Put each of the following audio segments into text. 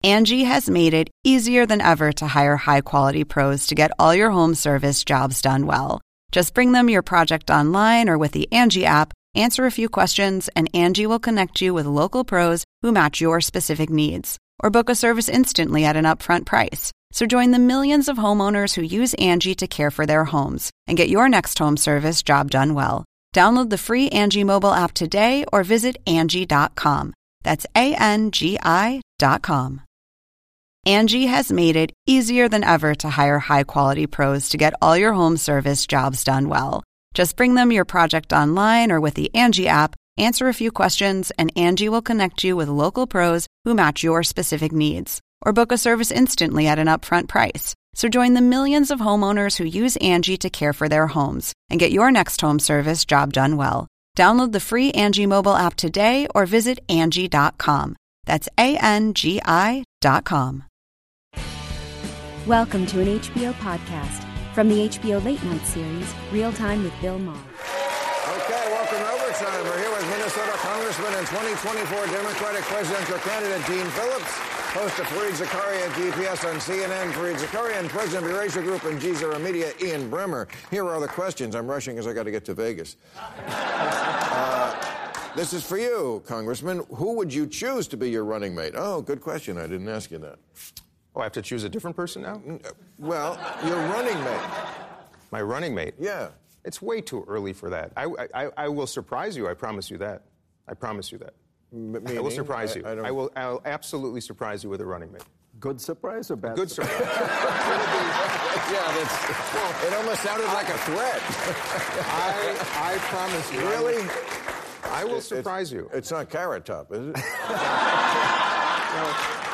Angie has made it easier than ever to hire high-quality pros to get all your home service jobs done well. Just bring them your project online or with the Angie app, answer a few questions, and Angie will connect you with local pros who match your specific needs. Or book a service instantly at an upfront price. So join the millions of homeowners who use Angie to care for their homes and get your next home service job done well. Download the free Angie mobile app today or visit Angie.com. That's ANGI.com. Angie has made it easier than ever to hire high-quality pros to get all your home service jobs done well. Just bring them your project online or with the Angie app, answer a few questions, and Angie will connect you with local pros who match your specific needs. Or book a service instantly at an upfront price. So join the millions of homeowners who use Angie to care for their homes and get your next home service job done well. Download the free Angie mobile app today or visit Angie.com. That's ANGI.com. Welcome to an HBO podcast from the HBO Late Night series, Real Time with Bill Maher. Okay, welcome to Overtime. We're here with Minnesota Congressman and 2024 Democratic presidential candidate Dean Phillips, host of Fareed Zakaria at GPS on CNN, Fareed Zakaria, and president of Eurasia Group and G0 Media, Ian Bremmer. Here are the questions. I'm rushing because I got to get to Vegas. This is for you, Congressman. Who would you choose to be your running mate? Oh, good question. I didn't ask you that. Oh, I have to choose a different person now? Well, your running mate. My running mate? Yeah. It's way too early for that. I will surprise you. I promise you that. I promise you that. Meaning? I will surprise you. I'll absolutely surprise you with a running mate. Good surprise or bad? Good surprise. Yeah, it almost sounded like a threat. I promise you. Really? I will surprise you. It's not Carrot Top, is it? No,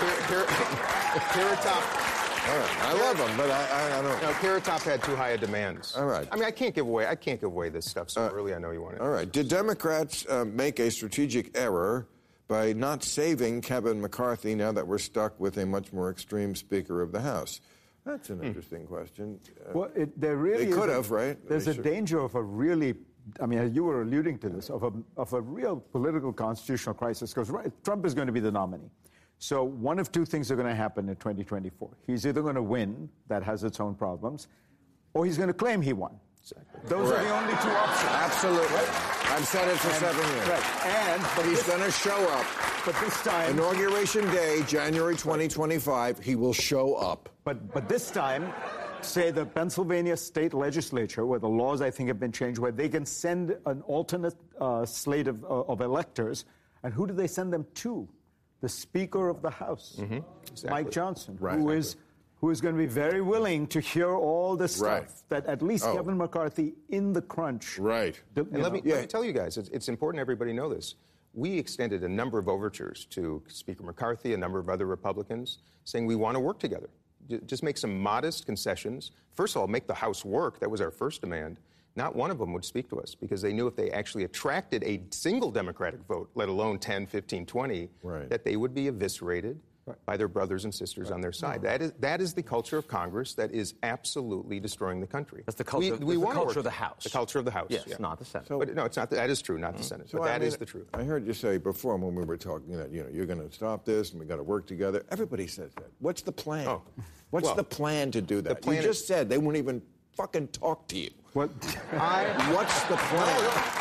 Carrot Top. All right. I love them, but I don't. No, Carrot Top had too high a demands. All right. I mean, I can't give away this stuff so early. I know you want it. All right. Did Democrats make a strategic error by not saving Kevin McCarthy now that we're stuck with a much more extreme Speaker of the House? That's an interesting question. Well, there really they could have, right? There's a danger of a really, I mean, you were alluding to this, of a real political constitutional crisis, because Trump is going to be the nominee. So one of two things are going to happen in 2024. He's either going to win, that has its own problems, or he's going to claim he won. Exactly. Those are the only two options. Absolutely. I've said it for 7 years. Right. But he's going to show up. But this time... Inauguration Day, January 2025, he will show up. But this time, say the Pennsylvania state legislature, where the laws, I think, have been changed, where they can send an alternate slate of electors, and who do they send them to? The Speaker of the House, Exactly. Mike Johnson, Right. who is going to be very willing to hear all this stuff that at least Kevin McCarthy in the crunch. Right. And let me tell you guys, it's important everybody know this. We extended a number of overtures to Speaker McCarthy, a number of other Republicans, saying we want to work together. Just make some modest concessions. First of all, make the House work. That was our first demand. Not one of them would speak to us because they knew if they actually attracted a single Democratic vote, let alone 10, 15, 20, that they would be eviscerated by their brothers and sisters on their side. That is the culture of Congress that is absolutely destroying the country. That's the culture, we the culture of the House. The culture of the House. Yes, not the Senate. But no, it's not. That is true, not the Senate. But that is the truth. I heard you say before when we were talking that you're going to stop this and we got to work together. Everybody says that. What's the plan? What's the plan to do that? You just said they won't even fucking talk to you. What? What's the plan?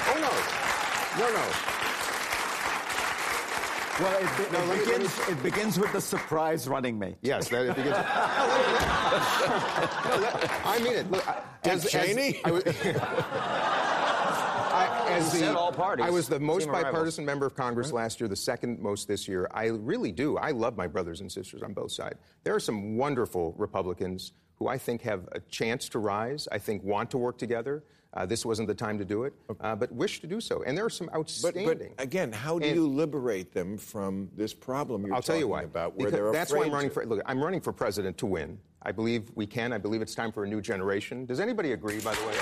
No. Well, it begins with the surprise running mate. Yes, it begins. I mean it. Look, Cheney? I was the most bipartisan member of Congress last year, the second most this year. I really do. I love my brothers and sisters on both sides. There are some wonderful Republicans who I think have a chance to rise, I think want to work together. This wasn't the time to do it, but wish to do so. And there are some outstanding. But again, how do you liberate them from this problem you're talking about? Where they're that's why I'm running for. Look, I'm running for president to win. I believe we can. I believe it's time for a new generation. Does anybody agree? By the way.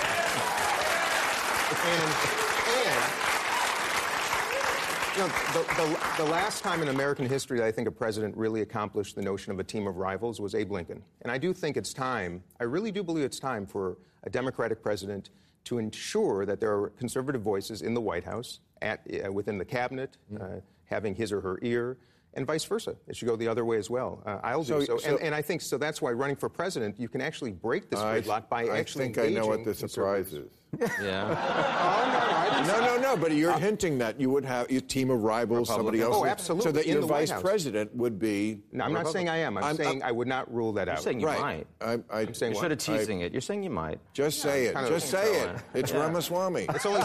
The last time in American history that I think a president really accomplished the notion of a team of rivals was Abe Lincoln. And I do think it's time, I really do believe it's time for a Democratic president to ensure that there are conservative voices in the White House, within the cabinet, having his or her ear, And vice versa. It should go the other way as well. I'll do so. And I think so. That's why running for president, you can actually break this gridlock by actually engaging. I think I know what the surprise is. Yeah. No. But you're hinting that you would have your team of rivals, somebody else. Oh, absolutely. So that in your the White vice House. president would be. No, I'm not saying I am. I'm saying I would not rule that out. You're saying you might. I'm saying You're sort of teasing it. You're saying you might. Just say it. Just say it. It's Ramaswamy. It's only.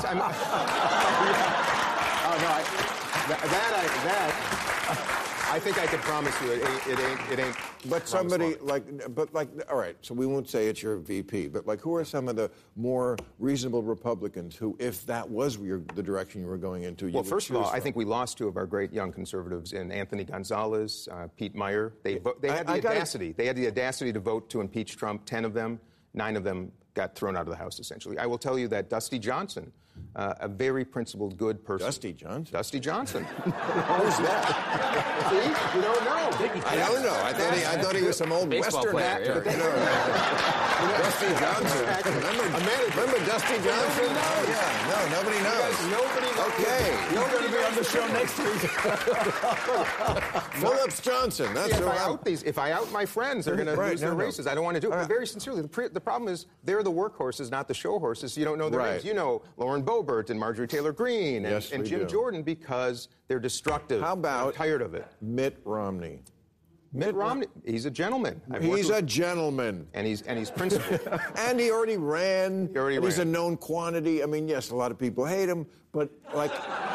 I think I can promise you it ain't. But somebody all right, so we won't say it's your VP, but who are some of the more reasonable Republicans who, if that was the direction you were going into, well, first of all, I think we lost two of our great young conservatives in Anthony Gonzalez, Pete Meyer. They had the audacity. They had the audacity to vote to impeach Trump. 10 of them, 9 of them got thrown out of the House, essentially. I will tell you that Dusty Johnson, a very principled, good person. Dusty Johnson? Dusty Johnson. Who's that? See? You don't know. I don't know. I thought he was some old Baseball Western player, actor. yeah. Dusty Johnson. Remember Dusty Johnson? No, nobody knows. Nobody knows. Okay. You're going to be on the show next week. Phillips Johnson. That's If I out my friends, they're going to lose their races. I don't want to do it. But very sincerely, the problem is they're the workhorses, not the show horses. So you don't know their names. You know Lauren Boebert and Marjorie Taylor Greene and Jim Jordan because they're destructive. How about I'm tired of it? Mitt Romney? Mitt Romney, he's a gentleman. He's a gentleman. And he's principled. And he already ran. He's a known quantity. I mean, yes, a lot of people hate him, but but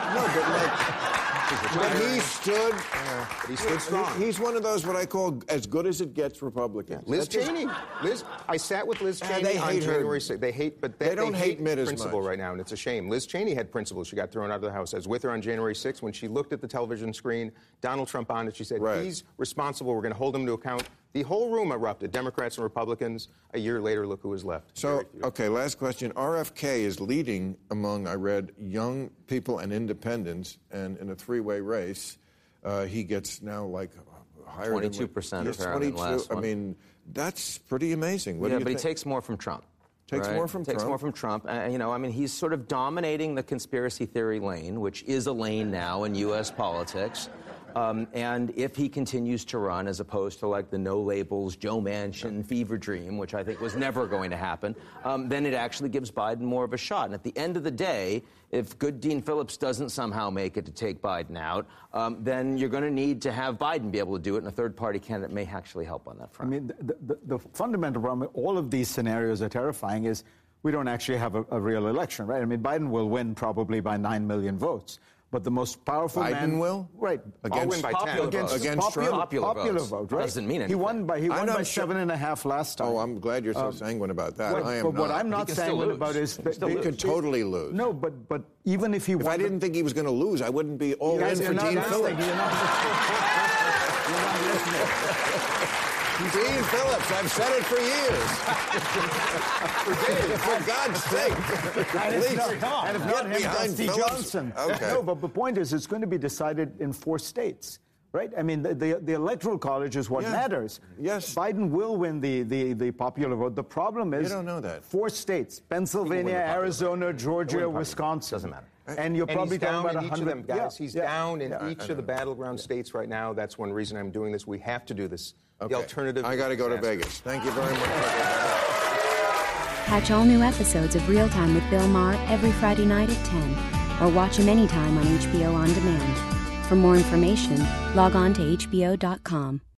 he stood. He stood strong. He's one of those what I call as good as it gets Republicans. Liz Cheney. I sat with Liz Cheney on January 6th. They don't hate Mitt as principle right now, and it's a shame. Liz Cheney had principle. She got thrown out of the House. I was with her on January 6th when she looked at the television screen, Donald Trump on it. She said, he's responsible. We're going to hold him to account. The whole room erupted, Democrats and Republicans. A year later, look who was left. So, okay, last question. RFK is leading among, I read, young people and independents, and in a three-way race, he gets now higher 22% apparently in the last one. I mean, that's pretty amazing. What do you think? But he takes more from Trump. Takes more from Trump. He's sort of dominating the conspiracy theory lane, which is a lane now in U.S. politics. And if he continues to run, as opposed to the no labels Joe Manchin fever dream, which I think was never going to happen, then it actually gives Biden more of a shot. And at the end of the day, if good Dean Phillips doesn't somehow make it to take Biden out, then you're going to need to have Biden be able to do it, and a third-party candidate may actually help on that front. I mean, the fundamental problem, all of these scenarios are terrifying, is we don't actually have a real election, right? I mean, Biden will win probably by 9 million votes. But the most powerful Biden will? Right. I'll win by 10. Against Trump? Popular vote, right? Doesn't mean anything. He won by 7.5 last time. Oh, I'm glad you're so sanguine about that. I am but what not. I'm not sanguine about is... He could totally lose. No, but even if he won... If I didn't think he was going to lose, I wouldn't be all in for Dean Phillips. You're not listening. Dean Phillips, I've said it for years. For God's sake. And if not him, Dusty Johnson. Okay. No, but the point is, it's going to be decided in 4 states. Right? I mean, the Electoral College is what matters. Yes. Biden will win the popular vote. The problem is... You don't know that. 4 states, Pennsylvania, Arizona, Georgia, Wisconsin. Doesn't matter. And you're probably talking about 100... each of them, guys. He's down in each of the battleground states right now. That's one reason I'm doing this. We have to do this. Okay. The alternative... I got to go to Vegas. Thank you very much. Catch all new episodes of Real Time with Bill Maher every Friday night at 10, or watch him anytime on HBO On Demand. For more information, log on to HBO.com.